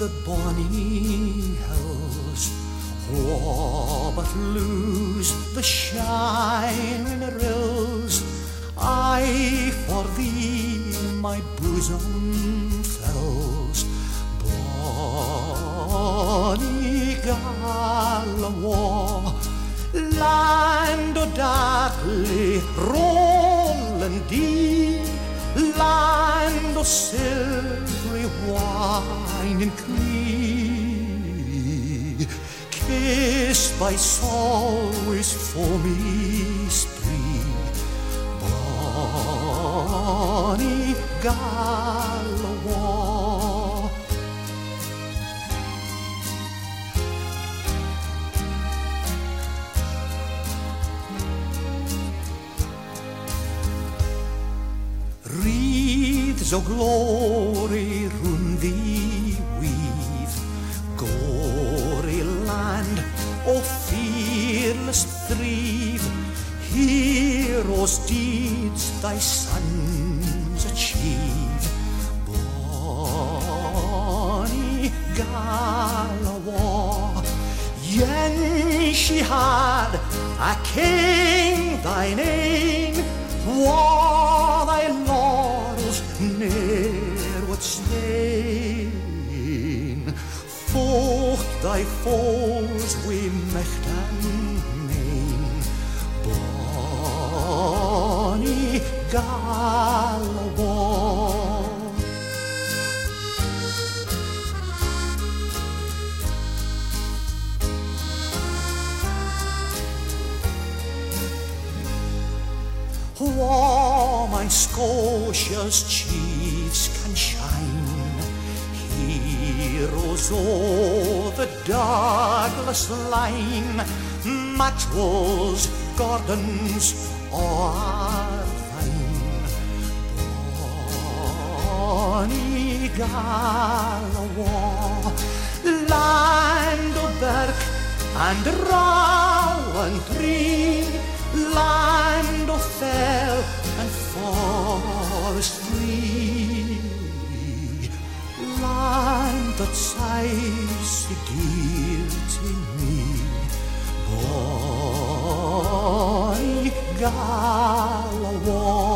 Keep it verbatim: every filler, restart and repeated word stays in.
the bonny hills, wha but lose the shining rills. I for thee my bosom fills. Bonny Galawa, land o' darkly rolling deep, land o' silvery wine and clee, kissed by Solway's foamy spree. Bonny Galawa. Wreaths o' glory round thee weave, gory land o' fearless thrive, heroes' deeds thy sons achieve. Bonny Galawa, yen she had a king thy name, wha thy laurels ne'er would stain. Folk thy foes wi mecht and main. Bonny Galawa. Wha mine Scotia's chiefs can shine, heroes o' the Douglas line, Maxwell's, Gordon's, or thine. Bonny Galawa, land o' birk and rowan tree, land o' fell and forest free, land that sighs so dear to me. Bonny Galawa.